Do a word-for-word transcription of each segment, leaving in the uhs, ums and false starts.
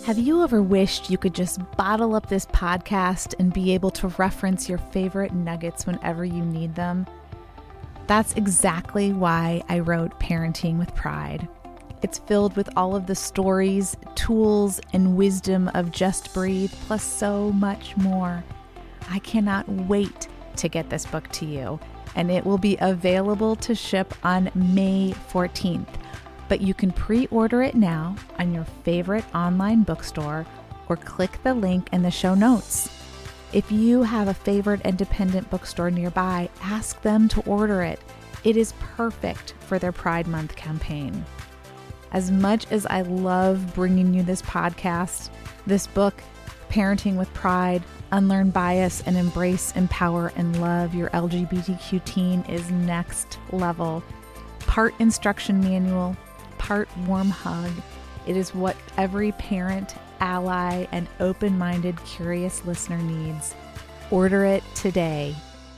Have you ever wished you could just bottle up this podcast and be able to reference your favorite nuggets whenever you need them? That's exactly why I wrote Parenting with Pride. It's filled with all of the stories, tools, and wisdom of Just Breathe, plus so much more. I cannot wait to get this book to you, and it will be available to ship on May fourteenth. But you can pre-order it now on your favorite online bookstore or click the link in the show notes. If you have a favorite independent bookstore nearby, ask them to order it. It is perfect for their Pride Month campaign. As much as I love bringing you this podcast, this book, Parenting with Pride, Unlearn Bias and Embrace, Empower, and Love Your L G B T Q Teen is next level. Part instruction manual, part warm hug. It is what every parent, ally, and open-minded, curious listener needs. Order it today.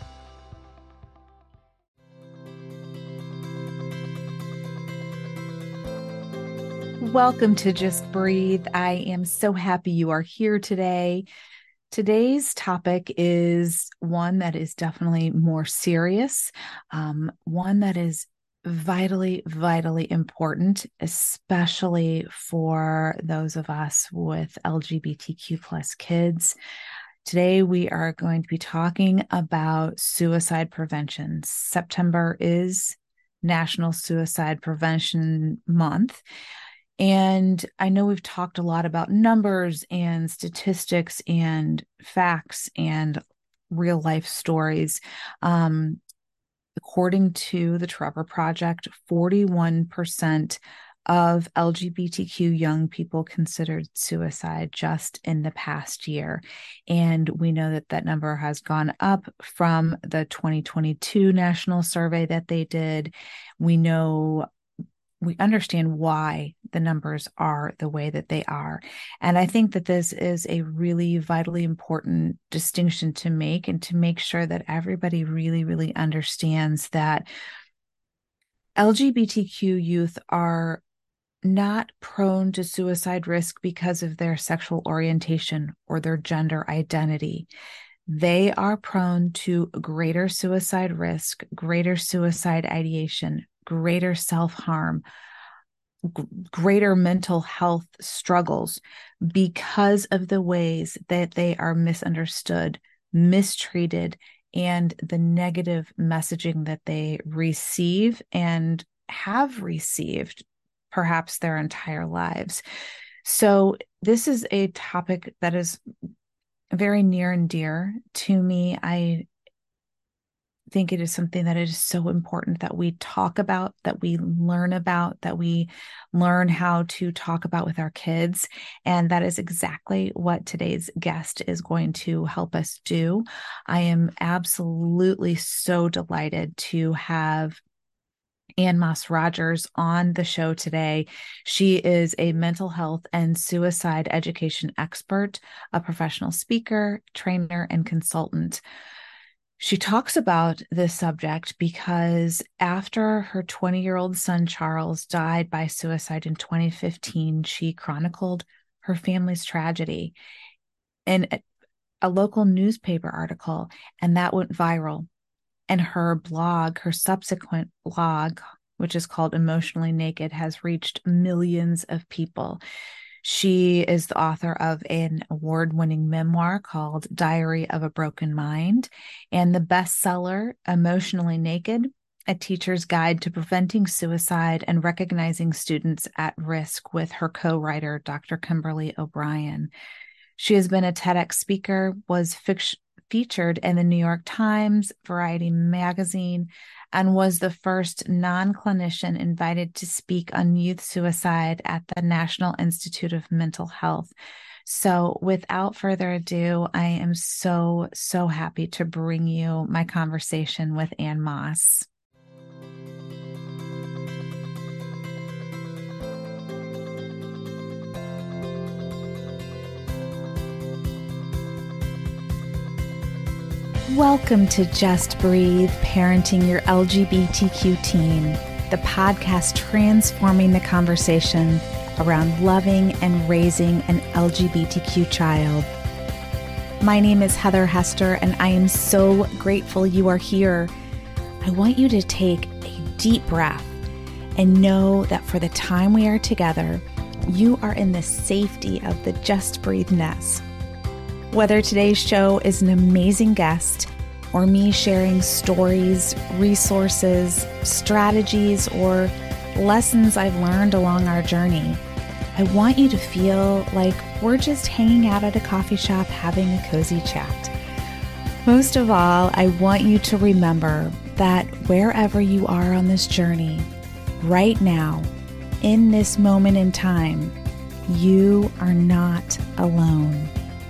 Welcome to Just Breathe. I am so happy you are here today. Today's topic is one that is definitely more serious, um, one that is vitally, vitally important, especially for those of us with L G B T Q plus kids. Today, we are going to be talking about suicide prevention. September is National Suicide Prevention Month. And I know we've talked a lot about numbers and statistics and facts and real life stories. Um, according to the Trevor Project, forty-one percent of L G B T Q young people considered suicide just in the past year. And we know that that number has gone up from the twenty twenty-two national survey that they did. We know We understand why the numbers are the way that they are. And I think that this is a really vitally important distinction to make, and to make sure that everybody really, really understands that L G B T Q youth are not prone to suicide risk because of their sexual orientation or their gender identity. They are prone to greater suicide risk, greater suicide ideation, greater self-harm, g- greater mental health struggles because of the ways that they are misunderstood, mistreated, and the negative messaging that they receive and have received perhaps their entire lives. So this is a topic that is very near and dear to me. I think it is something that is so important that we talk about, that we learn about, that we learn how to talk about with our kids. And that is exactly what today's guest is going to help us do. I am absolutely so delighted to have Ann Moss-Rogers on the show today. She is a mental health and suicide education expert, a professional speaker, trainer, and consultant. She talks about this subject because after her twenty-year-old son, Charles, died by suicide in twenty fifteen, she chronicled her family's tragedy in a, a local newspaper article, and that went viral. And her blog, her subsequent blog, which is called Emotionally Naked, has reached millions of people. She is the author of an award-winning memoir called Diary of a Broken Mind, and the bestseller Emotionally Naked, A Teacher's Guide to Preventing Suicide and Recognizing Students at Risk, with her co-writer, Doctor Kimberly O'Brien. She has been a TEDx speaker, was fiction featured in the New York Times, Variety magazine, and was the first non-clinician invited to speak on youth suicide at the National Institute of Mental Health. So without further ado, I am so, so happy to bring you my conversation with Ann Moss. Welcome to Just Breathe, Parenting Your L G B T Q Teen, the podcast transforming the conversation around loving and raising an L G B T Q child. My name is Heather Hester, and I am so grateful you are here. I want you to take a deep breath and know that for the time we are together, you are in the safety of the Just Breathe nest. Whether today's show is an amazing guest or me sharing stories, resources, strategies, or lessons I've learned along our journey, I want you to feel like we're just hanging out at a coffee shop having a cozy chat. Most of all, I want you to remember that wherever you are on this journey, right now, in this moment in time, you are not alone.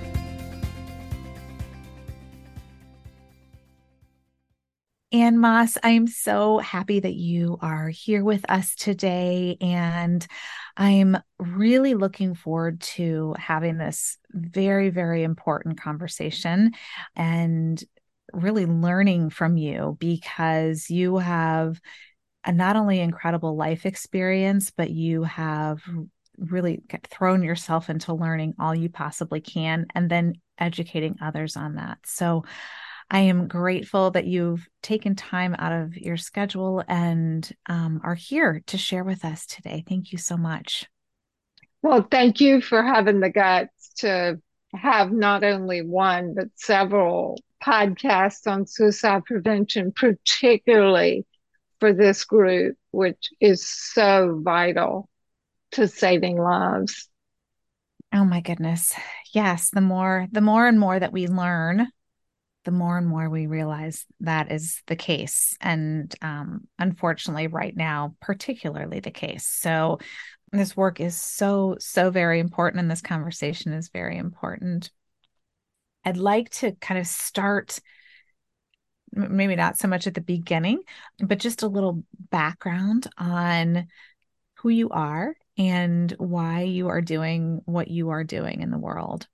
Ann Moss, I am so happy that you are here with us today, and I'm really looking forward to having this very, very important conversation and really learning from you, because you have a not only incredible life experience, but you have really thrown yourself into learning all you possibly can and then educating others on that. So I am grateful that you've taken time out of your schedule and um, are here to share with us today. Thank you so much. Well, thank you for having the guts to have not only one, but several podcasts on suicide prevention, particularly for this group, which is so vital to saving lives. Oh my goodness. Yes, the more the more and more that we learn, the more and more we realize that is the case. And um, unfortunately, right now, particularly the case. So this work is so, so very important, and this conversation is very important. I'd like to kind of start, maybe not so much at the beginning, but just a little background on who you are and why you are doing what you are doing in the world.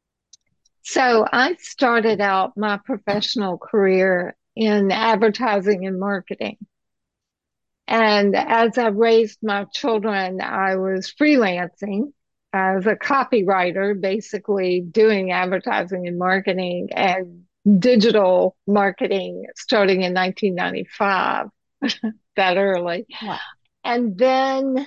So I started out my professional career in advertising and marketing. And as I raised my children, I was freelancing as a copywriter, basically doing advertising and marketing and digital marketing starting in nineteen ninety-five, that early. Wow. And then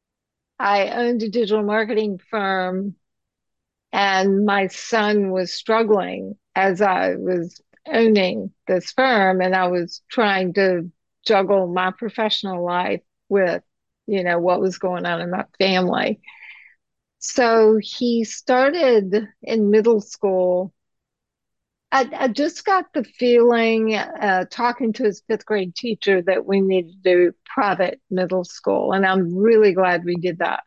I owned a digital marketing firm, and my son was struggling as I was owning this firm, and I was trying to juggle my professional life with, you know, what was going on in my family. So he started in middle school. I, I just got the feeling, uh, talking to his fifth grade teacher, that we needed to do private middle school. And I'm really glad we did that.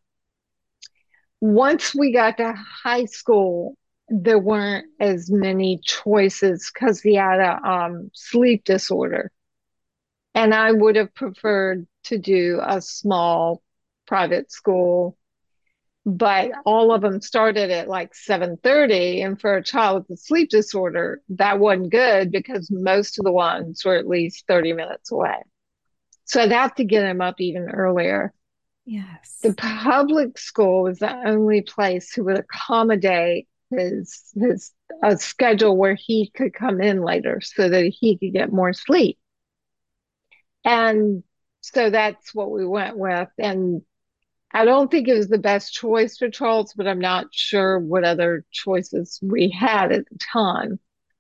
Once we got to high school, there weren't as many choices because he had a um, sleep disorder. And I would have preferred to do a small private school, but all of them started at like seven thirty. And for a child with a sleep disorder, that wasn't good because most of the ones were at least thirty minutes away. So I'd have to get him up even earlier. The Yes. public school was the only place who would accommodate his his a schedule where he could come in later so that he could get more sleep. And so that's what we went with. And I don't think it was the best choice for Charles, but I'm not sure what other choices we had at the time.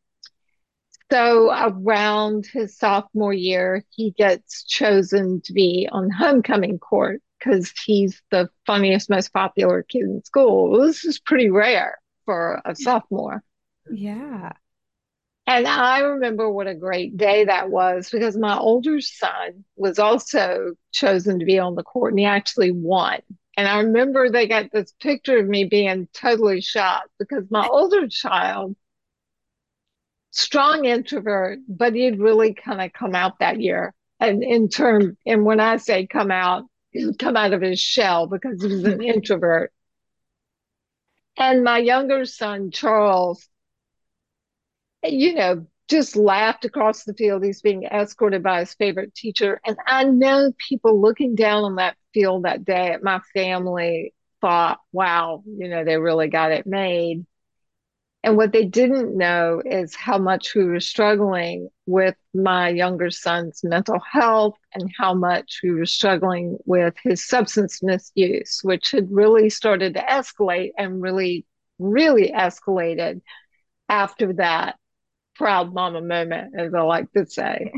So around his sophomore year, he gets chosen to be on homecoming court because he's the funniest, most popular kid in school. Well, this is pretty rare for a sophomore. Yeah. And I remember what a great day that was because my older son was also chosen to be on the court, and he actually won. And I remember they got this picture of me being totally shocked because my older child, strong introvert, but he'd really kind of come out that year. And in term, and when I say come out, he'd come out of his shell because he was an introvert. And my younger son, Charles, you know, just laughed across the field. He's being escorted by his favorite teacher. And I know people looking down on that field that day at my family thought, wow, you know, they really got it made. And what they didn't know is how much we were struggling with my younger son's mental health and how much we were struggling with his substance misuse, which had really started to escalate and really, really escalated after that proud mama moment, as I like to say.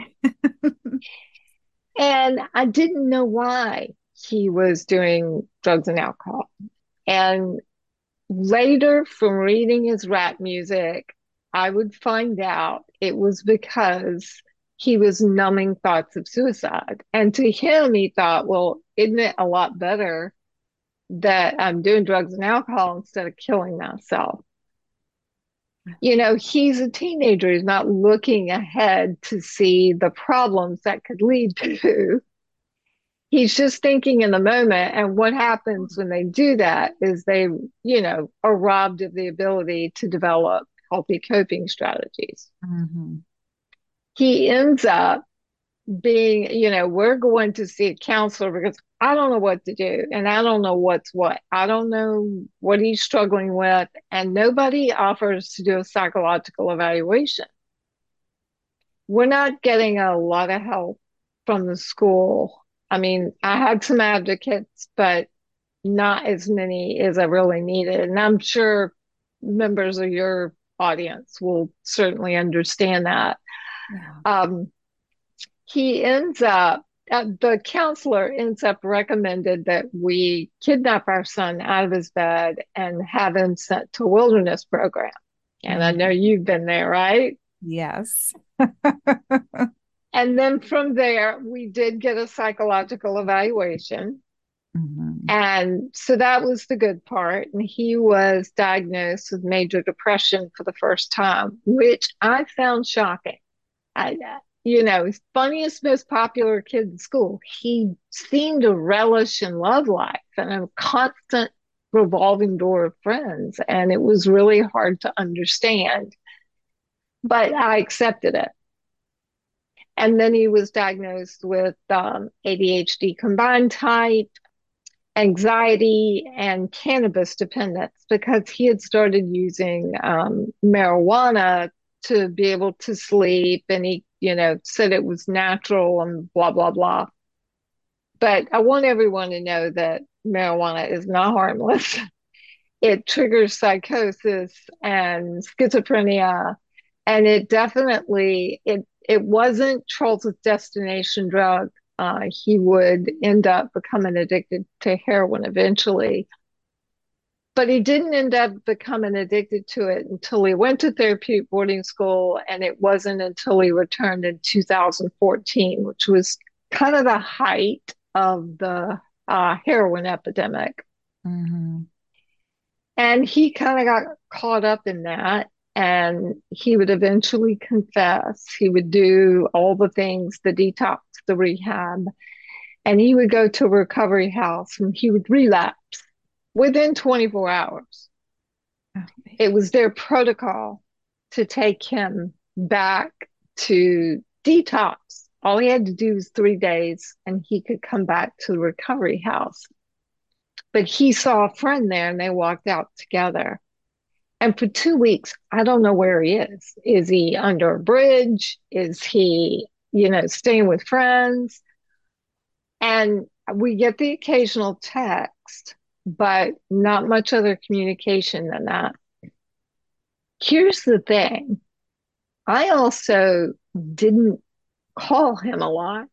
And I didn't know why he was doing drugs and alcohol. And later, from reading his rap music, I would find out it was because he was numbing thoughts of suicide. And to him, he thought, well, isn't it a lot better that I'm doing drugs and alcohol instead of killing myself? You know, he's a teenager. He's not looking ahead to see the problems that could lead to. He's just thinking in the moment. And what happens when they do that is they, you know, are robbed of the ability to develop healthy coping strategies. Mm-hmm. He ends up being, you know, we're going to see a counselor because I don't know what to do and I don't know what's what. I don't know what he's struggling with, and nobody offers to do a psychological evaluation. We're not getting a lot of help from the school. I mean, I had some advocates, but not as many as I really needed. And I'm sure members of your audience will certainly understand that. Yeah. Um, he ends up, uh, the counselor ends up recommended that we kidnap our son out of his bed and have him sent to a wilderness program. And I know Mm-hmm. you've been there, right? Yes. And then from there, we did get a psychological evaluation. Mm-hmm. And so that was the good part. And he was diagnosed with major depression for the first time, which I found shocking. I, you know, funniest, most popular kid in school. He seemed to relish in love life and a constant revolving door of friends. And it was really hard to understand, but I accepted it. And then he was diagnosed with um, A D H D combined type, anxiety, and cannabis dependence because he had started using um, marijuana to be able to sleep. And he, you know, said it was natural and blah, blah, blah. But I want everyone to know that marijuana is not harmless. It triggers psychosis and schizophrenia. And it definitely, it, it wasn't Charles's destination drug. Uh, he would end up becoming addicted to heroin eventually. But he didn't end up becoming addicted to it until he went to therapeutic boarding school. And it wasn't until he returned in two thousand fourteen, which was kind of the height of the uh, heroin epidemic. Mm-hmm. And he kind of got caught up in that. And he would eventually confess. He would do all the things, the detox, the rehab, and he would go to a recovery house and he would relapse within twenty-four hours. Oh, It was their protocol to take him back to detox. All he had to do was three days and he could come back to the recovery house. But he saw a friend there and they walked out together. And for two weeks, I don't know where he is. Is he under a bridge? Is he, you know, staying with friends? And we get the occasional text, but not much other communication than that. Here's the thing. I also didn't call him a lot.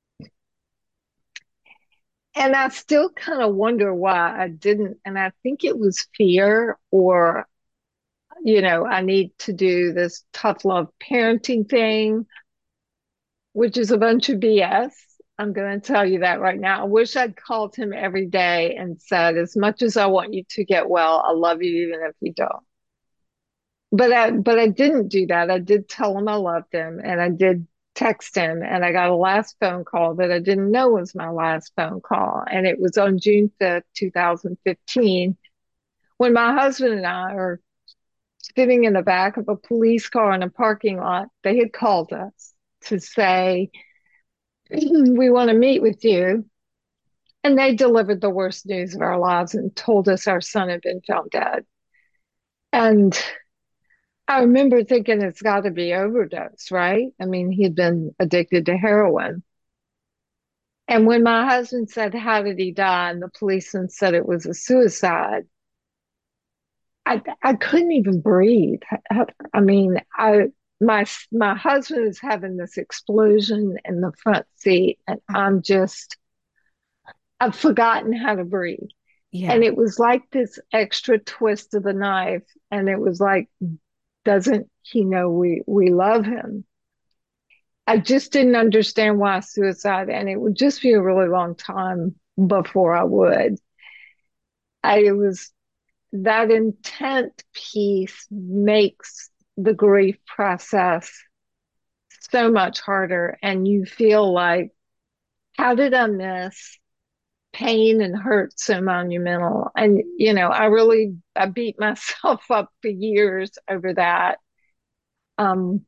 And I still kind of wonder why I didn't. And I think it was fear or, you know, I need to do this tough love parenting thing, which is a bunch of B S. I'm going to tell you that right now. I wish I'd called him every day and said, as much as I want you to get well, I love you even if you don't. But I, but I didn't do that. I did tell him I loved him and I did text him and I got a last phone call that I didn't know was my last phone call. And it was on June fifth, twenty fifteen, when my husband and I are sitting in the back of a police car in a parking lot. They had called us to say, we want to meet with you. And they delivered the worst news of our lives and told us our son had been found dead. And I remember thinking it's got to be overdose, right? I mean, he'd been addicted to heroin. And when my husband said, "How did he die?" and the policeman said it was a suicide, I I couldn't even breathe. I, I mean, I my my husband is having this explosion in the front seat, and I'm just I've forgotten how to breathe. And Yeah. it was like this extra twist of the knife, and it was like, doesn't he know we we love him? I just didn't understand why suicide, and it would just be a really long time before I would. I it was that intent piece makes the grief process so much harder, and you feel like, how did I miss pain and hurt so monumental? And you know, I really I beat myself up for years over that. Um,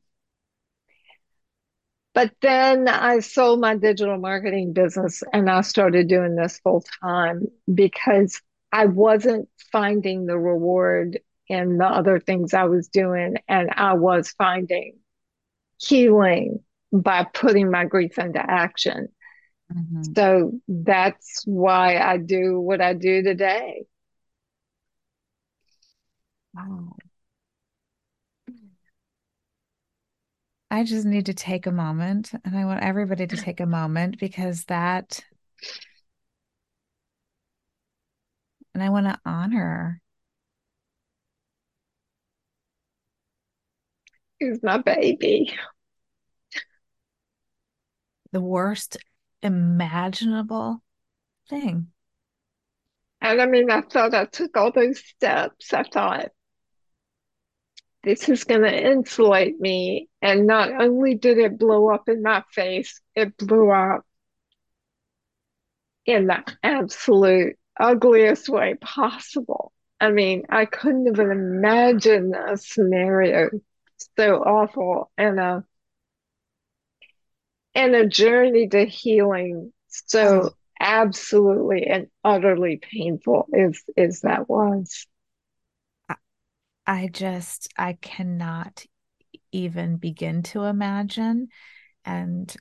But then I sold my digital marketing business and I started doing this full time because I wasn't finding the reward in the other things I was doing. And I was finding healing by putting my grief into action. Mhm. So that's why I do what I do today. Wow. I just need to take a moment, and I want everybody to take a moment because that, and I want to honor He's my baby. the worst imaginable thing. And I mean, I thought I took all those steps. I thought, this is going to insulate me. And not only did it blow up in my face, it blew up in the absolute ugliest way possible. I mean, I couldn't even imagine a scenario so awful and a and a journey to healing Oh, so absolutely and utterly painful as as that was. I, I just, I cannot even begin to imagine. And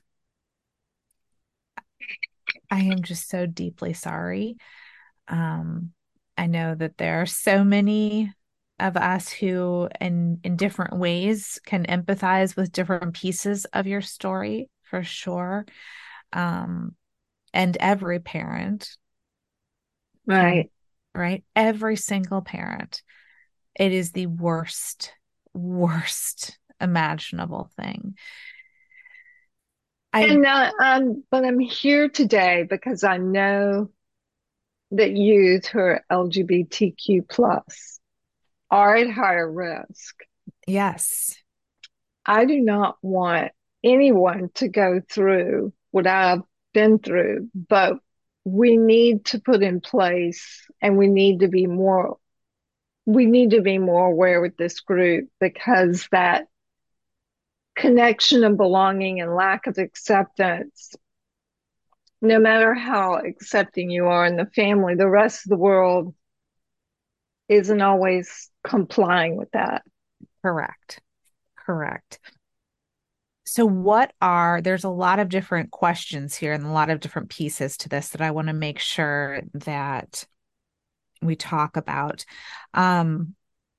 I am just so deeply sorry. Um, I know that there are so many of us who, in in different ways, can empathize with different pieces of your story for sure. Um, and every parent can, Right. right? Every single parent. It is the worst, worst imaginable thing. I, And uh, um, but I'm here today because I know that youth who are L G B T Q plus are at higher risk. yes, I do not want anyone to go through what I've been through, but we need to put in place and we need to be more we need to be more aware with this group because that connection of belonging and lack of acceptance, no matter how accepting you are in the family, the rest of the world isn't always complying with that. correct, correct. So, what are, there's a lot of different questions here and a lot of different pieces to this that I want to make sure that we talk about. Um,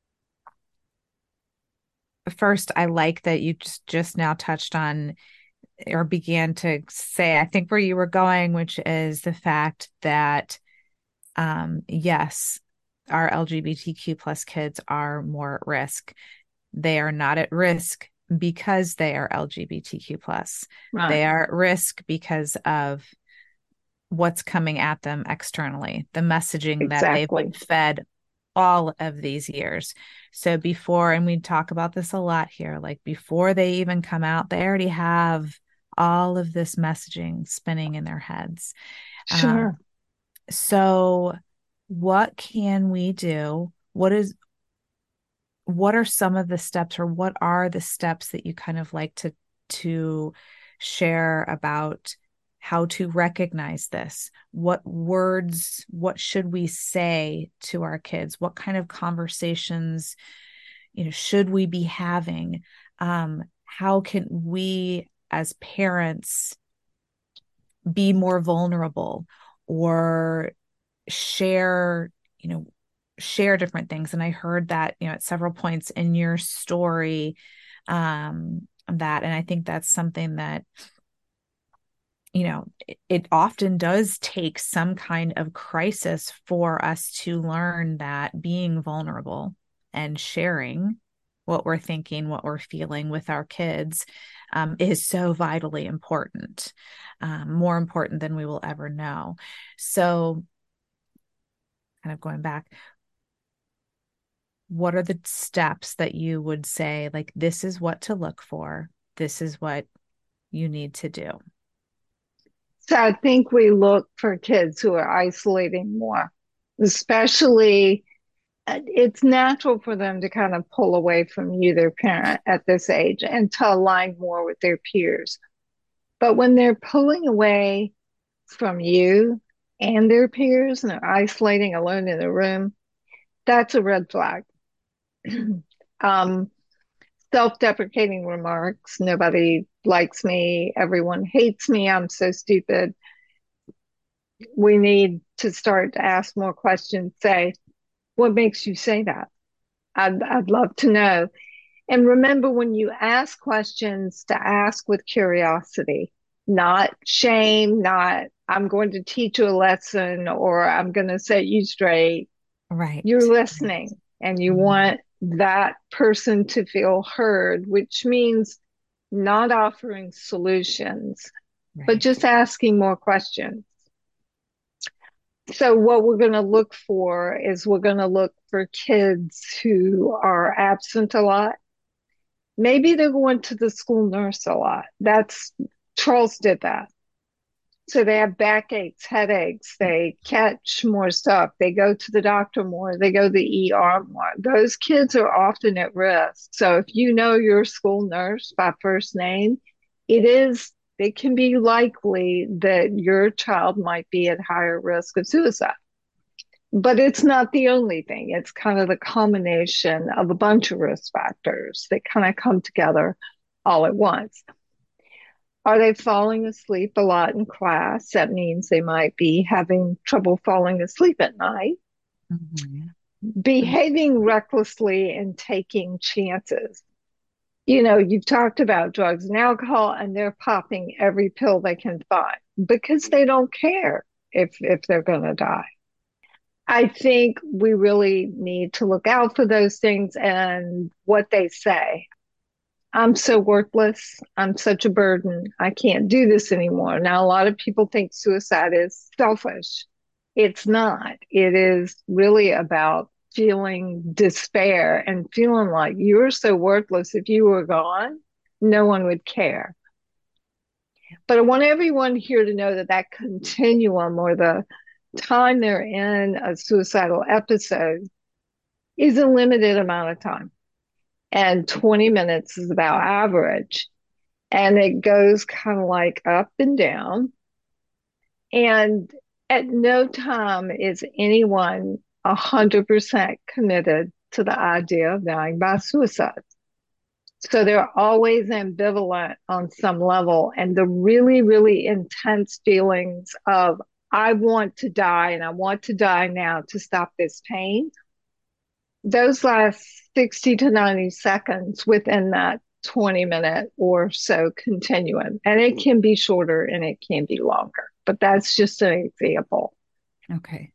First, I like that you just, just now touched on or began to say, I think where you were going, which is the fact that, um, yes, our L G B T Q plus kids are more at risk. They are not at risk because they are L G B T Q plus. Right. They are at risk because of what's coming at them externally, the messaging that they've been Exactly. fed all of these years. So before, and we talk about this a lot here, like before they even come out, they already have all of this messaging spinning in their heads. Um, Sure. so what can we do? What is what are some of the steps, or what are the steps that you kind of like to to share about how to recognize this, what words, what should we say to our kids, what kind of conversations, you know, should we be having? Um, how can we as parents be more vulnerable or share, you know, share different things? And I heard that, you know, at several points in your story, um, that, and I think that's something that, you know, it, it often does take some kind of crisis for us to learn that being vulnerable and sharing what we're thinking, what we're feeling with our kids, um, is so vitally important, um, more important than we will ever know. So, kind of going back, what are the steps that you would say, like, this is what to look for, this is what you need to do? So I think we look for kids who are isolating more, especially uh, it's natural for them to kind of pull away from you, their parent, at this age and to align more with their peers. But when they're pulling away from you and their peers and they're isolating alone in a room, that's a red flag. um, Self-deprecating remarks. Nobody likes me. Everyone hates me. I'm so stupid. We need to start to ask more questions. Say, what makes you say that? I'd, I'd love to know. And remember, when you ask questions, to ask with curiosity, not shame, not I'm going to teach you a lesson or I'm going to set you straight. Right. You're listening and you Mhm. want that person to feel heard, which means not offering solutions, but Right. just asking more questions. So, what we're going to look for is we're going to look for kids who are absent a lot. Maybe they're going to the school nurse a lot. That's Charles did that. So they have backaches, headaches, they catch more stuff, they go to the doctor more, they go to the E R more. Those kids are often at risk. So if you know your school nurse by first name, it is it can be likely that your child might be at higher risk of suicide. But it's not the only thing. It's kind of the combination of a bunch of risk factors that kind of come together all at once. Are they falling asleep a lot in class? That means they might be having trouble falling asleep at night. Mhm. Behaving recklessly and taking chances. You know, you've talked about drugs and alcohol, and they're popping every pill they can find because they don't care if if they're going to die. I think we really need to look out for those things and what they say. I'm so worthless. I'm such a burden. I can't do this anymore. Now, a lot of people think suicide is selfish. It's not. It is really about feeling despair and feeling like you're so worthless. If you were gone, no one would care. But I want everyone here to know that that continuum or the time they're in a suicidal episode is a limited amount of time. And twenty minutes is about average. And it goes kind of like up and down. And at no time is anyone one hundred percent committed to the idea of dying by suicide. So they're always ambivalent on some level. And the really, really intense feelings of, I want to die and I want to die now to stop this pain, those last sixty to ninety seconds within that twenty minute or so continuum. And it can be shorter and it can be longer, but that's just an example. Okay.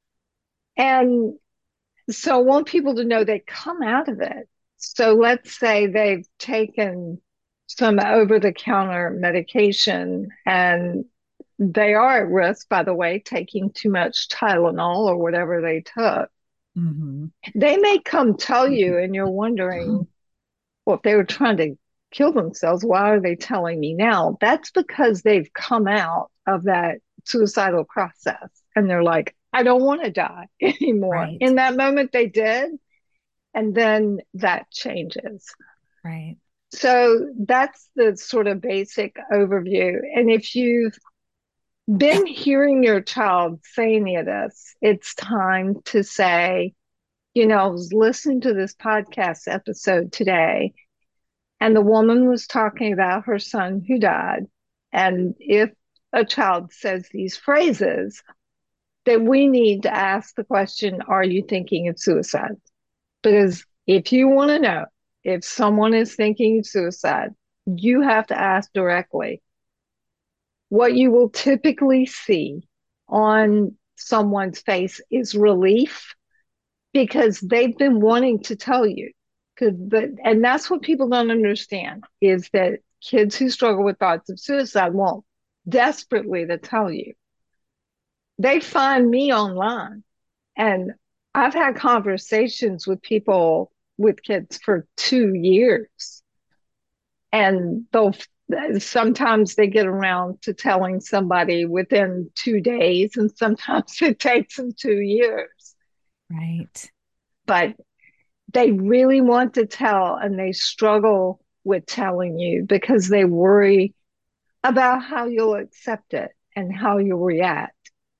And so I want people to know they come out of it. So let's say they've taken some over the counter medication and they are at risk, by the way, taking too much Tylenol or whatever they took. Mhm. They may come tell you, and you're wondering, well, if they were trying to kill themselves, why are they telling me now? That's because they've come out of that suicidal process and they're like, I don't want to die anymore. Right. In that moment, they did. And then that changes. Right. So that's the sort of basic overview. And if you've Then hearing your child say any of this, it's time to say, you know, I was listening to this podcast episode today, and the woman was talking about her son who died. And if a child says these phrases, that we need to ask the question, are you thinking of suicide? Because if you want to know if someone is thinking of suicide, you have to ask directly. What you will typically see on someone's face is relief because they've been wanting to tell you. Because the, and that's what people don't understand is that kids who struggle with thoughts of suicide want desperately to tell you. They find me online, and I've had conversations with people with kids for two years, and they'll sometimes they get around to telling somebody within two days, and sometimes it takes them two years. Right. But they really want to tell, and they struggle with telling you because they worry about how you'll accept it and how you'll react.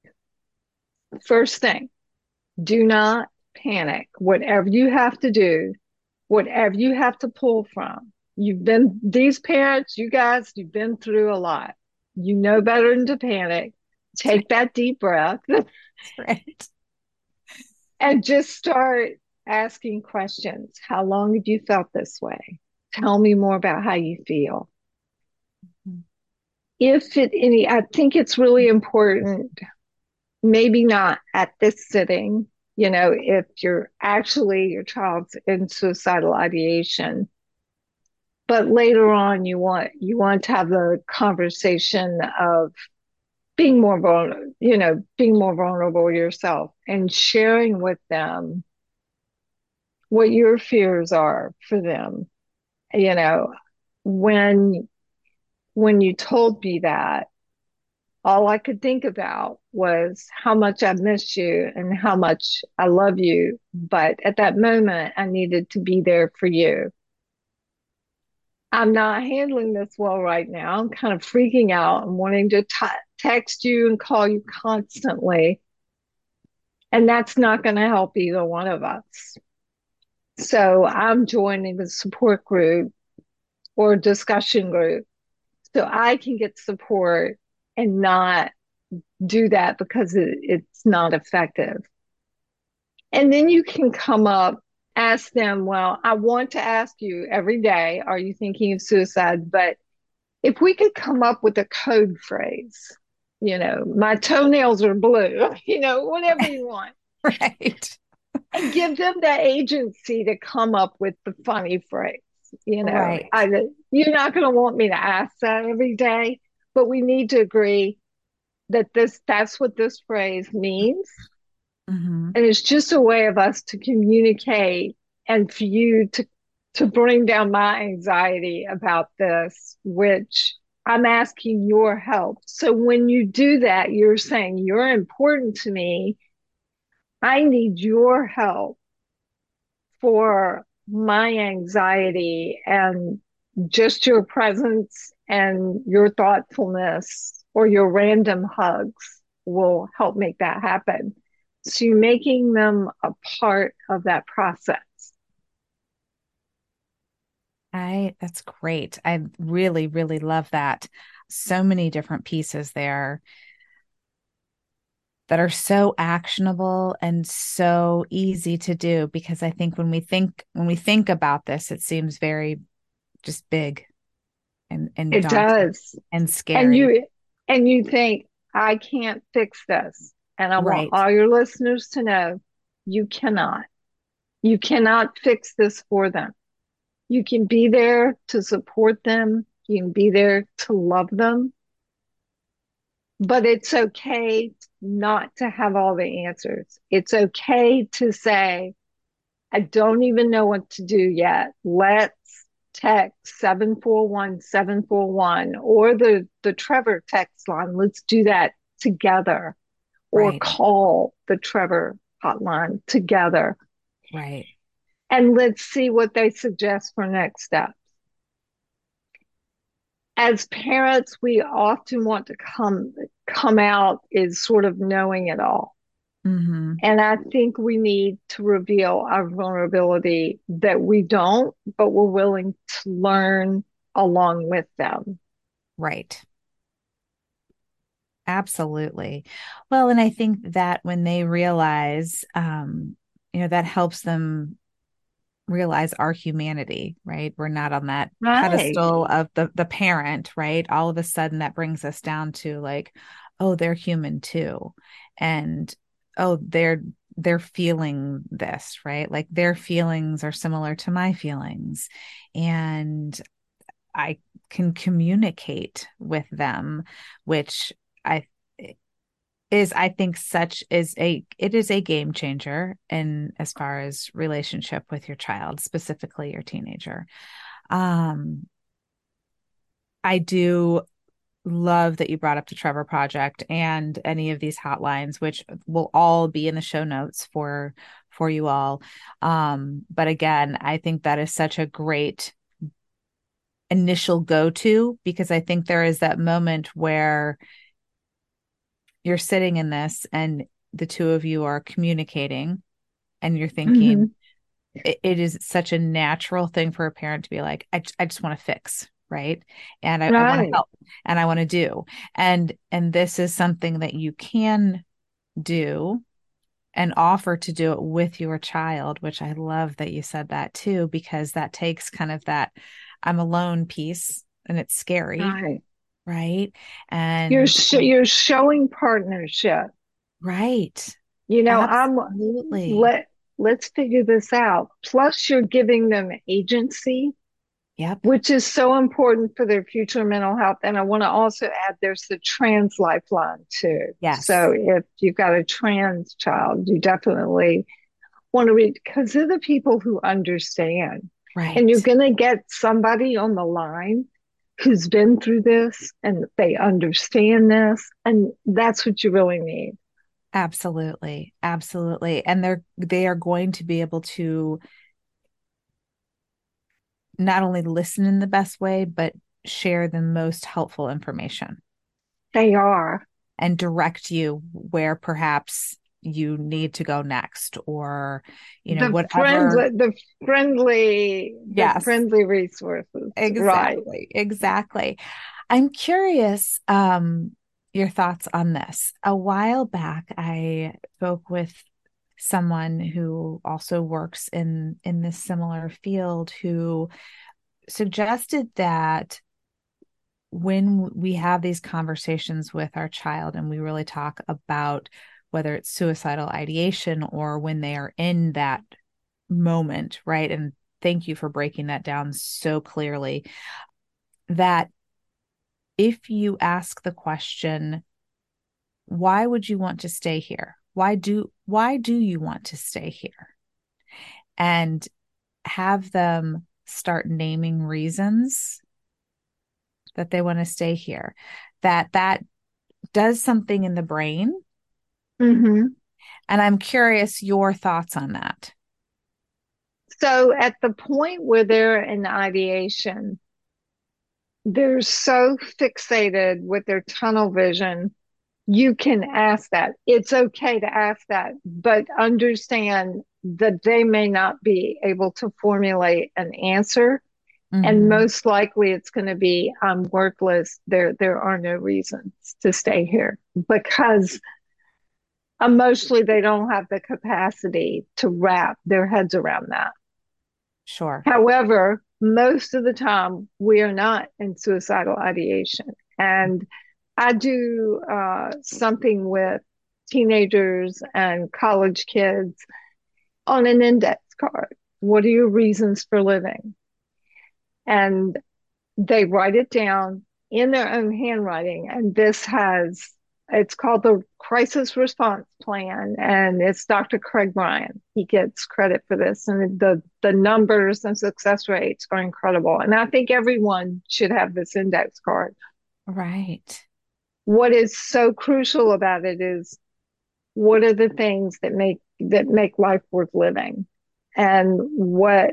First thing, do not panic. Whatever you have to do, whatever you have to pull from. You've been, these parents, you guys, you've been through a lot. You know better than to panic. Take that deep breath Right. and just start asking questions. How long have you felt this way? Tell me more about how you feel. Mhm. If it any, I think it's really important, maybe not at this sitting, you know, if you're actually your child's in suicidal ideation, but later on you want you want to have the conversation of being more vulnerable, you know, being more vulnerable yourself and sharing with them what your fears are for them. You know, when when you told me that, all I could think about was how much I miss you and how much I love you. But at that moment, I needed to be there for you. I'm not handling this well right now. I'm kind of freaking out and wanting to t- text you and call you constantly. And that's not going to help either one of us. So I'm joining a support group or a discussion group so I can get support and not do that because it, it's not effective. And then you can come up, ask them, well, I want to ask you every day, are you thinking of suicide? But if we could come up with a code phrase, you know, my toenails are blue, you know, whatever Right. you want, Right. and give them the agency to come up with the funny phrase. You know, Right. I, you're not going to want me to ask that every day, but we need to agree that this that's what this phrase means. Hmm. And it's just a way of us to communicate and for you to to bring down my anxiety about this, which I'm asking your help. So when you do that, you're saying you're important to me. I need your help for my anxiety, and just your presence and your thoughtfulness or your random hugs will help make that happen. So you're making them a part of that process. I, that's great. I really, really love that. So many different pieces there that are so actionable and so easy to do because I think when we think when we think about this, it seems very just big and and It daunting does. and And scary. you and you think, I can't fix this. And I want Right. all your listeners to know you cannot. You cannot fix this for them. You can be there to support them. You can be there to love them. But it's okay not to have all the answers. It's okay to say, I don't even know what to do yet. Let's text seven four one seven four one or the, the Trevor text line. Let's do that together or Right. call the Trevor hotline together. Right. And let's see what they suggest for next steps. As parents, we often want to come come out is sort of knowing it all. Mm-hmm. And I think we need to reveal our vulnerability that we don't, but we're willing to learn along with them. Right. Absolutely. Well, and I think that when they realize, um, you know, that helps them realize our humanity, right? We're not on that Right, pedestal of the the parent, right? All of a sudden that brings us down to like, oh, they're human too. And oh, they're they're feeling this, right? Like their feelings are similar to my feelings. And I can communicate with them, which I is I think such is a it is a game changer in as far as relationship with your child, specifically your teenager. Um, I do love that you brought up the Trevor Project and any of these hotlines, which will all be in the show notes for for you all. Um, but again, I think that is such a great initial go-to because I think there is that moment where you're sitting in this and the two of you are communicating and you're thinking mm-hmm. it, it is such a natural thing for a parent to be like, I, I just want to fix, right? And I, I want to Right, help and I want to do. And and this is something that you can do and offer to do it with your child, which I love that you said that too, because that takes kind of that I'm alone piece and it's scary, right. right? You're And sh- you're showing partnership. right. You know, I'm Absolutely. let let's figure this out. Plus, you're giving them agency, Yep. which is so important for their future mental health. And I want to also add there's the trans lifeline too. Yes. So if you've got a trans child, you definitely want to read because they're the people who understand. And you're Right. going to get somebody on the line who's been through this and they understand this. And that's what you really need. Absolutely. Absolutely. And they're they are going to be able to not only listen in the best way, but share the most helpful information They are. and direct you where perhaps you need to go next or, you know, The friendly, whatever. the friendly, the Yes, friendly resources. Right. exactly. Exactly. I'm curious, um, your thoughts on this. A while back, I spoke with someone who also works in in this similar field who suggested that when we have these conversations with our child and we really talk about whether it's suicidal ideation or when they are in that moment, right? And thank you for breaking that down so clearly that if you ask the question, why would you want to stay here? Why do why do you want to stay here? And have them start naming reasons that they want to stay here, that that does something in the brain. Mm-hmm. And I'm curious your thoughts on that. So at the point where they're in ideation, they're so fixated with their tunnel vision. You can ask that. It's okay to ask that, but understand that they may not be able to formulate an answer. And Mm-hmm. most likely it's going to be, I'm worthless. There, there are no reasons to stay here because emotionally they don't have the capacity to wrap their heads around that. Sure. However, most of the time we are not in suicidal ideation. And I do uh, something with teenagers and college kids on an index card. What are your reasons for living? And they write it down in their own handwriting. And this has, it's called the Crisis Response Plan. And it's Doctor Craig Bryan. He gets credit for this. And the, the numbers and success rates are incredible. And I think everyone should have this index card. Right. What is so crucial about it is what are the things that make that make life worth living and what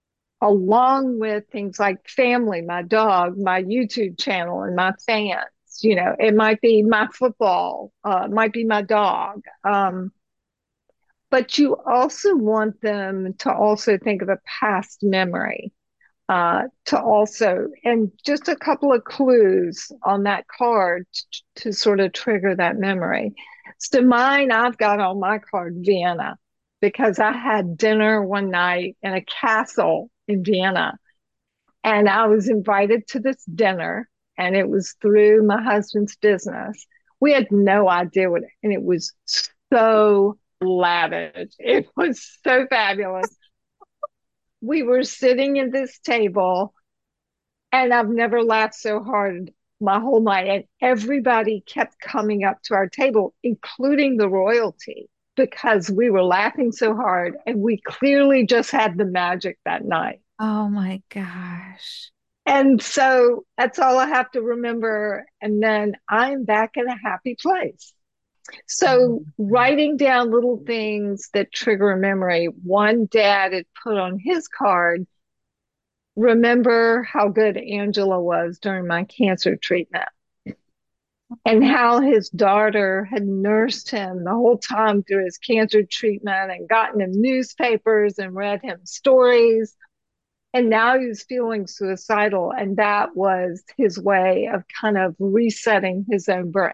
along with things like family, my dog, my YouTube channel, and my fans, You know, it might be my football, uh, it might be my dog. Um, but you also want them to also think of a past memory, uh, to also, and just a couple of clues on that card t- to sort of trigger that memory. So mine, I've got on my card Vienna because I had dinner one night in a castle in Vienna, and I was invited to this dinner, and it was through my husband's business. We had no idea what, and it was so lavish. It was so fabulous. We were sitting at this table, and I've never laughed so hard my whole night. And everybody kept coming up to our table, including the royalty, because we were laughing so hard, and we clearly just had the magic that night. Oh my gosh. And so that's all I have to remember. And then I'm back in a happy place. So writing down little things that trigger a memory. One dad had put on his card, remember how good Angela was during my cancer treatment and how his daughter had nursed him the whole time through his cancer treatment and gotten him newspapers and read him stories. And now he was feeling suicidal. And that was his way of kind of resetting his own brain.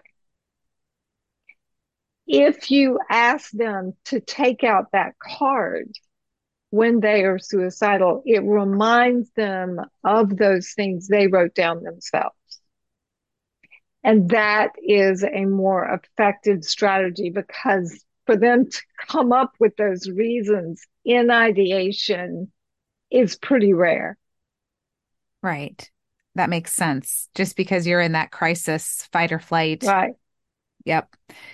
If you ask them to take out that card when they are suicidal, it reminds them of those things they wrote down themselves. And that is a more effective strategy because for them to come up with those reasons in ideation is pretty rare. Right. That makes sense. Just because you're in that crisis, fight or flight. Right. Yep.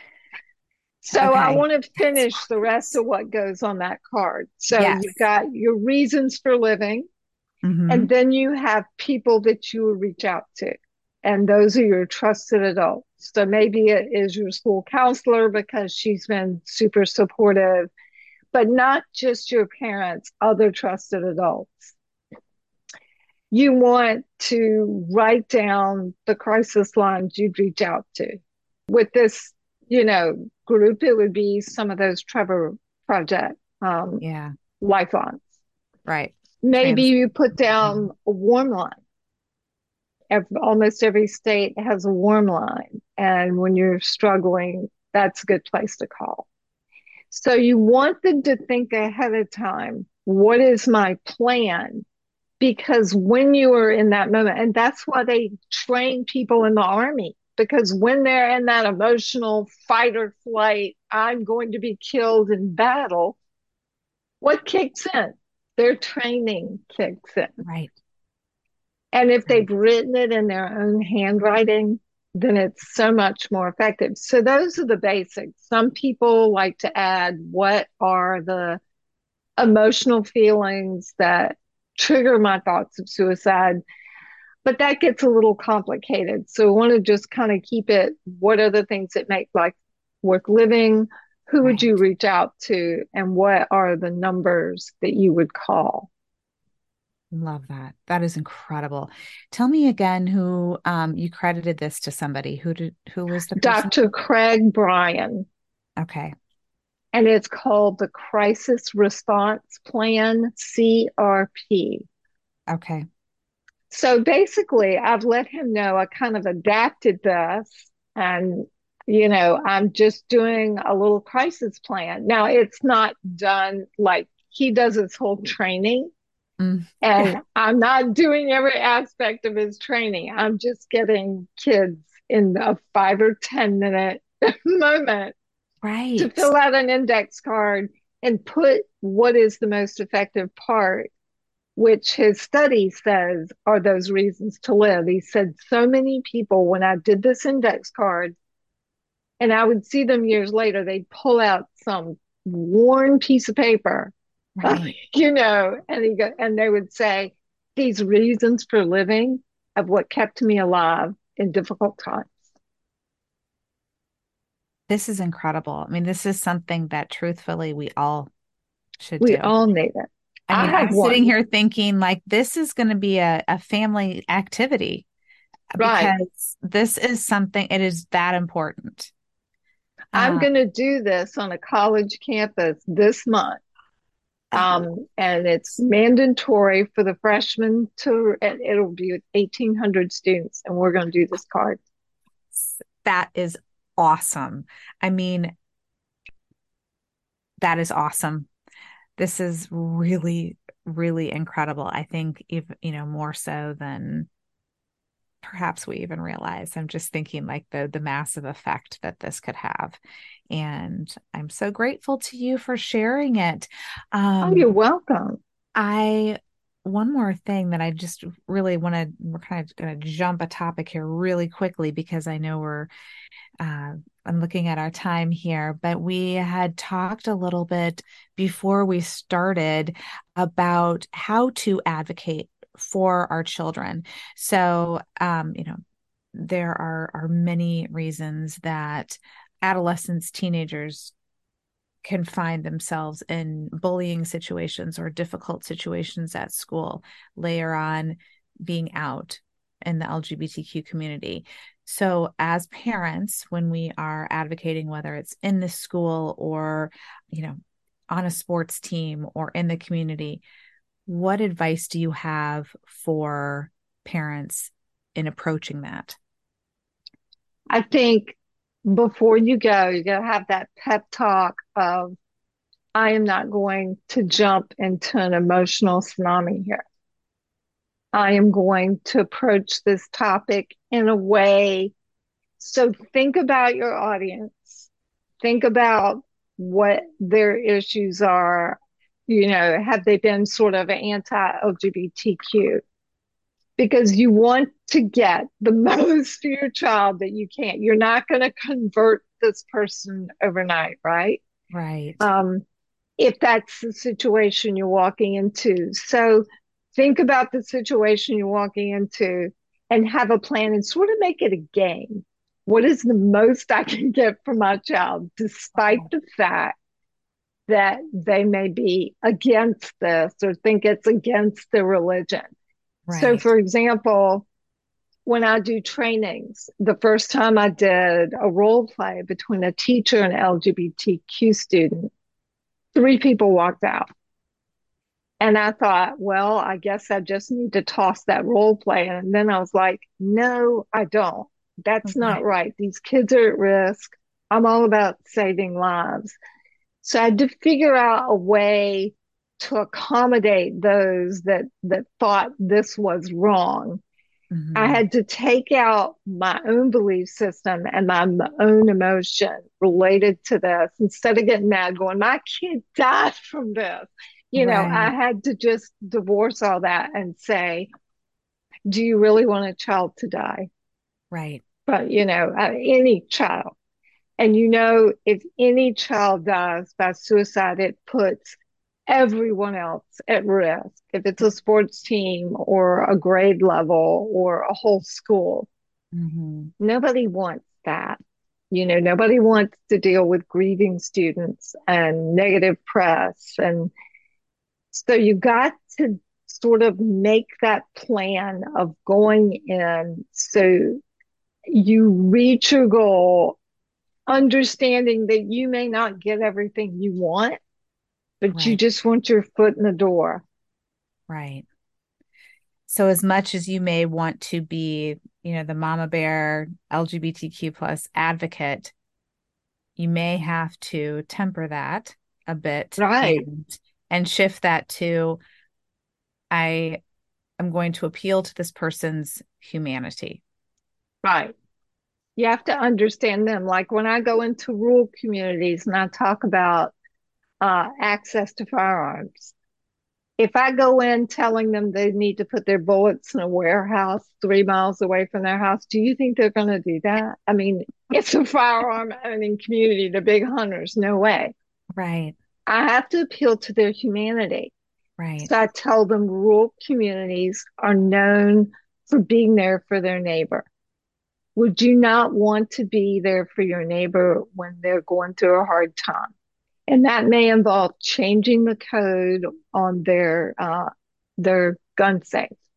So I Okay. want to finish the rest of what goes on that card. So Yes. you've got your reasons for living, Mm-hmm. and then you have people that you will reach out to. And those are your trusted adults. So maybe it is your school counselor because she's been super supportive, but not just your parents, other trusted adults. You want to write down the crisis lines you'd reach out to. With this, you know, group, it would be some of those Trevor Project um, Yeah. lifelines. Right. Maybe Trans. you put down a warm line. Every, almost every state has a warm line. And when you're struggling, that's a good place to call. So you want them to think ahead of time. What is my plan? Because when you are in that moment, and that's why they train people in the army, because when they're in that emotional fight or flight, I'm going to be killed in battle, what kicks in? Their training kicks in. Right. And if Right. they've written it in their own handwriting, then it's so much more effective. So those are the basics. Some people like to add what are the emotional feelings that trigger my thoughts of suicide, but that gets a little complicated. So I want to just kind of keep it. What are the things that make life worth living? Who would you Right. reach out to? And what are the numbers that you would call? Love that. That is incredible. Tell me again who um you credited this to somebody. Who did who was the person? doctor Craig Bryan, Okay. and it's called the Crisis Response Plan, C R P. Okay. So basically, I've let him know I kind of adapted this, and, you know, I'm just doing a little crisis plan. Now, it's not done like he does his whole training, Mm. and Yeah. I'm not doing every aspect of his training. I'm just getting kids in a five or ten minute moment to Right. fill out an index card and put what is the most effective part, which his study says are those reasons to live. He said so many people, when I did this index card and I would see them years later, they'd pull out some worn piece of paper, Right. you know, and he go, and they would say, these reasons for living of what kept me alive in difficult times. This is incredible. I mean, this is something that truthfully we all should We do. all need it. I I mean, have I'm sitting one. here thinking like this is going to be a, a family activity. Right. because this is something, it is that important. I'm Uh, going to do this on a college campus this month. oh, Um, and it's mandatory for the freshmen to, and it'll be eighteen hundred students, and we're going to do this card. that is awesome. I mean, that is awesome. This is really, really incredible. I think even, you know, more so than perhaps we even realize. I'm just thinking like the the massive effect that this could have. And I'm so grateful to you for sharing it. Oh, you're Um, welcome. I one more thing that I just really want to, we're kind of going to jump a topic here really quickly because I know we're uh, I'm looking at our time here, but we had talked a little bit before we started about how to advocate for our children. So, um, you know, there are are many reasons that adolescents, teenagers can find themselves in bullying situations or difficult situations at school, later on being out in the L G B T Q community. So, as parents, when we are advocating, whether it's in the school or, you know, on a sports team or in the community, what advice do you have for parents in approaching that? I think before you go, you got to have that pep talk of, I am not going to jump into an emotional tsunami here. I am going to approach this topic in a way. So think about your audience. Think about what their issues are. You know, have they been sort of anti-L G B T Q? Because you want to get the most for your child that you can. You're not going to convert this person overnight, right? Right. Um, if that's the situation you're walking into. So think about the situation you're walking into and have a plan and sort of make it a game. What is the most I can get from my child, despite Right. the fact that they may be against this or think it's against their religion? So, Right. for example, when I do trainings, the first time I did a role play between a teacher and an L G B T Q student, three people walked out. And I thought, well, I guess I just need to toss that role play. And then I was like, no, I don't. That's not Right. right. These kids are at risk. I'm all about saving lives. So I had to figure out a way to accommodate those that that thought this was wrong. I Mm-hmm. had to take out my own belief system and my own emotion related to this instead of getting mad, going, my kid died from this. You know, I Right. had to just divorce all that and say, do you really want a child to die? Right. But, you know, uh, any child. And, you know, if any child dies by suicide, it puts everyone else at risk. If it's a sports team or a grade level or a whole school, Mm-hmm. nobody wants that. You know, nobody wants to deal with grieving students and negative press. And so you got to sort of make that plan of going in so you reach your goal, understanding that you may not get everything you want, but you Right. just want your foot in the door. Right. So as much as you may want to be, you know, the mama bear L G B T Q plus advocate, you may have to temper that a bit Right, and and shift that to I am going to appeal to this person's humanity. right. You have to understand them. Like when I go into rural communities and I talk about uh, access to firearms, if I go in telling them they need to put their bullets in a warehouse three miles away from their house, do you think they're going to do that? I mean, it's a firearm owning community, the big hunters, no way. Right. I have to appeal to their humanity. Right. So I tell them rural communities are known for being there for their neighbor. Would you not want to be there for your neighbor when they're going through a hard time? And that may involve changing the code on their uh, their gun safe.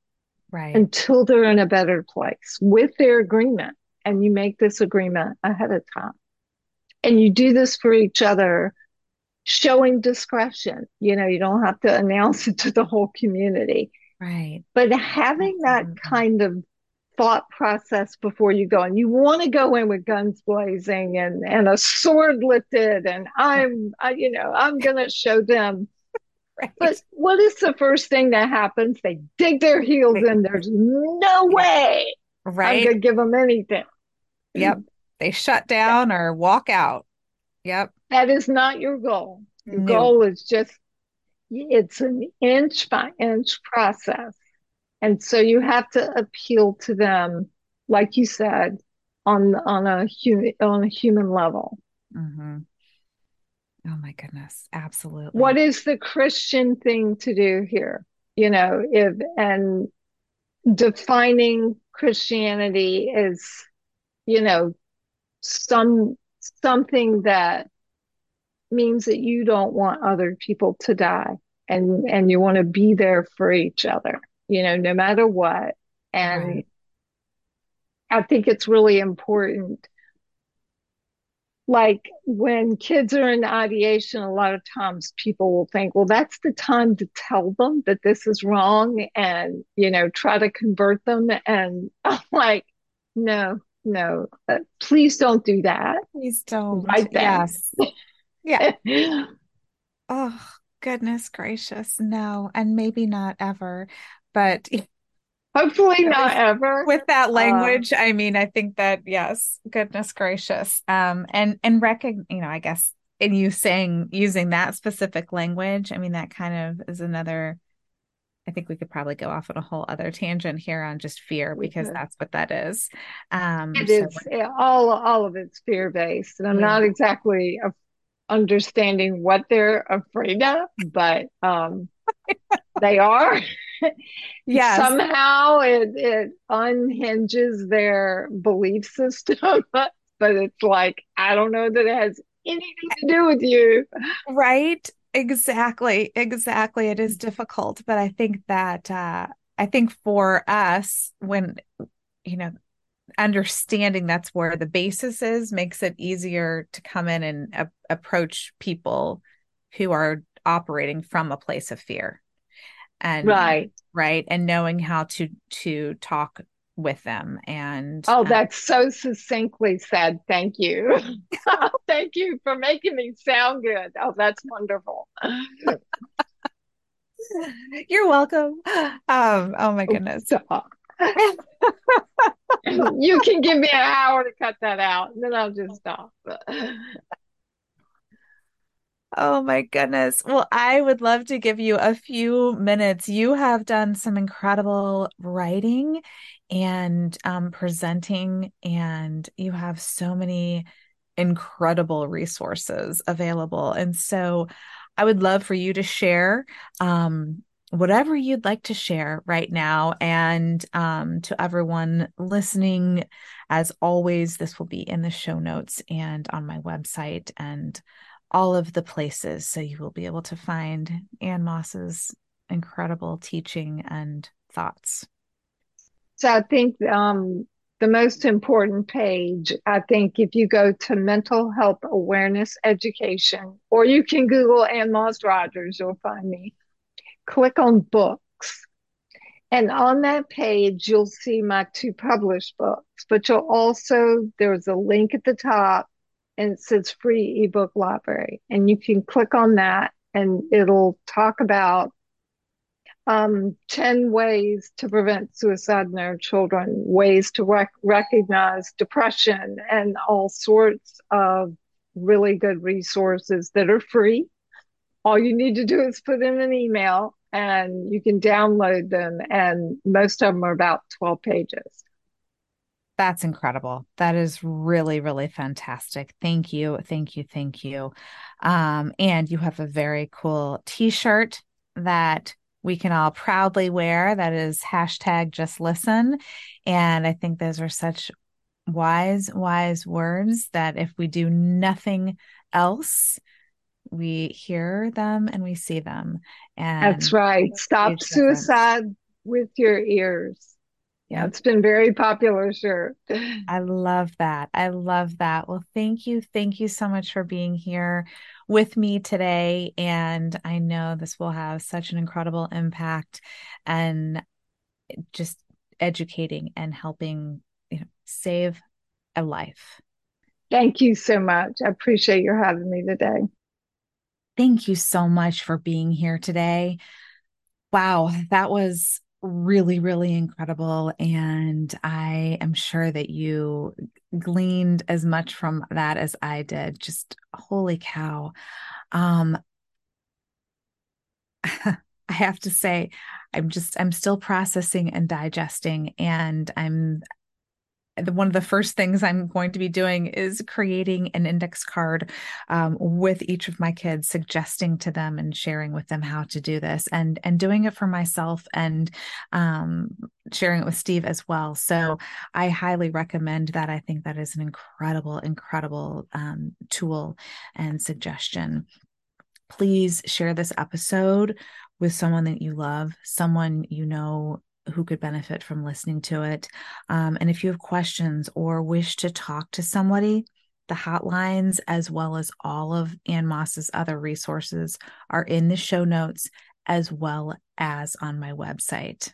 Right. until they're in a better place with their agreement. And you make this agreement ahead of time. And you do this for each other, showing discretion. You know, you don't have to announce it to the whole community. Right. But having that Absolutely. kind of thought process before you go, and you want to go in with guns blazing and and a sword lifted, and Right. I'm I, you know I'm gonna show them. But Right. what is the first thing that happens? They dig their heels Right. in. There's no Yeah. way I'm Right. gonna give them anything. Yep. They shut down or walk out. Yep. That is not your goal. Your No. goal is just, it's an inch by inch process. And so you have to appeal to them, like you said, on on a human on a human level. Hmm. Oh my goodness. What Absolutely. is the Christian thing to do here? You know, if and defining Christianity is, you know, some something that means that you don't want other people to die, and and you want to be there for each other, you know, no matter what. And Right. I think it's really important. Like when kids are in ideation, a lot of times people will think, well, that's the time to tell them that this is wrong and, you know, try to convert them. And I'm like, no, no, uh, please don't do that Please don't. right then. Yes. Yeah. Oh, goodness gracious. No. And maybe not ever. But Hopefully not with ever. with that Uh, language, I mean, I think that yes, goodness gracious. Um, and and recognize, you know, I guess in you saying using that specific language, I mean, that kind of is another. I think we could probably go off on a whole other tangent here on just fear we because could. that's what that is. Um, It so is, all all of it's fear based, and I'm yeah, not exactly understanding what they're afraid of, but um, they are. yes, Somehow it it unhinges their belief system, but it's like I don't know that it has anything to do with you. right, exactly, exactly. It is difficult, but I think that uh, I think for us, when you know understanding that's where the basis is makes it easier to come in and a- approach people who are operating from a place of fear and Right. right and knowing how to to talk with them and Oh, uh, that's so succinctly said. Thank you. Thank you for making me sound good. Oh, that's wonderful. you're welcome. Um oh my Oh, goodness. stop. You can give me an hour to cut that out, and then I'll just stop. Oh my goodness. Well, I would love to give you a few minutes. You have done some incredible writing and um, presenting, and you have so many incredible resources available. And so I would love for you to share um, whatever you'd like to share right now. And um, to everyone listening, as always, this will be in the show notes and on my website and all of the places. So you will be able to find Ann Moss's incredible teaching and thoughts. So I think um, the most important page, I think if you go to mental health awareness education, or you can Google Ann Moss Rogers, you'll find me. Click on books. And on that page, you'll see my two published books, but you'll also, there's a link at the top and it says free ebook library. And you can click on that and it'll talk about um, ten ways to prevent suicide in our children, ways to rec- recognize depression, and all sorts of really good resources that are free. All you need to do is put in an email and you can download them, and most of them are about twelve pages. That's incredible. That is really, really fantastic. Thank you. Thank you. Thank you. Um, and you have a very cool t-shirt that we can all proudly wear. That is hashtag just listen. And I think those are such wise, wise words that if we do nothing else, we hear them and we see them. That's And right. make a Stop huge difference. suicide. with your ears. Yeah, Yeah. it's been very popular, sure. I love that. I love that. Well, thank you. Thank you so much for being here with me today. And I know this will have such an incredible impact and just educating and helping, you know, save a life. Thank you so much. I appreciate your having me today. Thank you so much for being here today. Wow, that was really, really incredible. And I am sure that you gleaned as much from that as I did. Just holy cow. Um, I have to say, I'm just, I'm still processing and digesting, and I'm one of the first things I'm going to be doing is creating an index card um, with each of my kids, suggesting to them and sharing with them how to do this, and and doing it for myself, and um, sharing it with Steve as well. So I highly recommend that. I think that is an incredible, incredible um, tool and suggestion. Please share this episode with someone that you love, someone you know who could benefit from listening to it. Um, and if you have questions or wish to talk to somebody, the hotlines, as well as all of Ann Moss's other resources, are in the show notes, as well as on my website.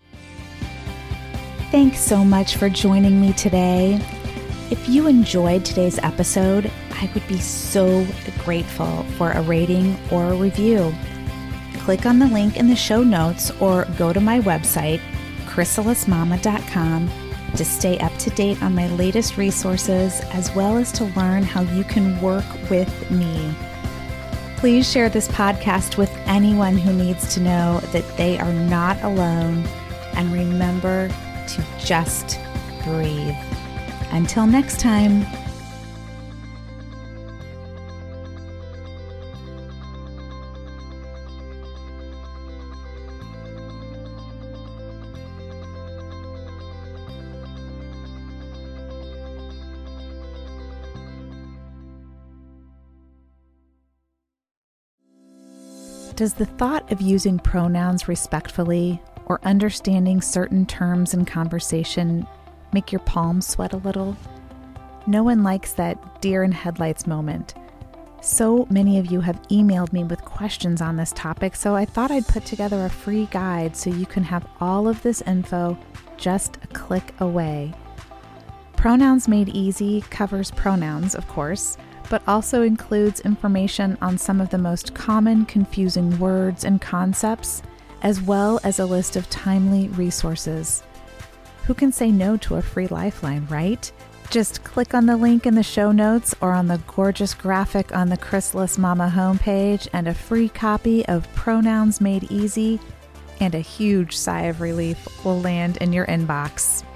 Thanks so much for joining me today. If you enjoyed today's episode, I would be so grateful for a rating or a review. Click on the link in the show notes or go to my website, chrysalis mama dot com, to stay up to date on my latest resources, as well as to learn how you can work with me. Please share this podcast with anyone who needs to know that they are not alone, and remember to just breathe. Until next time. Does the thought of using pronouns respectfully or understanding certain terms in conversation make your palms sweat a little? No one likes that deer in headlights moment. So many of you have emailed me with questions on this topic, so I thought I'd put together a free guide so you can have all of this info just a click away. Pronouns Made Easy covers pronouns, of course, but also includes information on some of the most common confusing words and concepts, as well as a list of timely resources. Who can say no to a free lifeline, right? Just click on the link in the show notes or on the gorgeous graphic on the Chrysalis Mama homepage, and a free copy of Pronouns Made Easy and a huge sigh of relief will land in your inbox.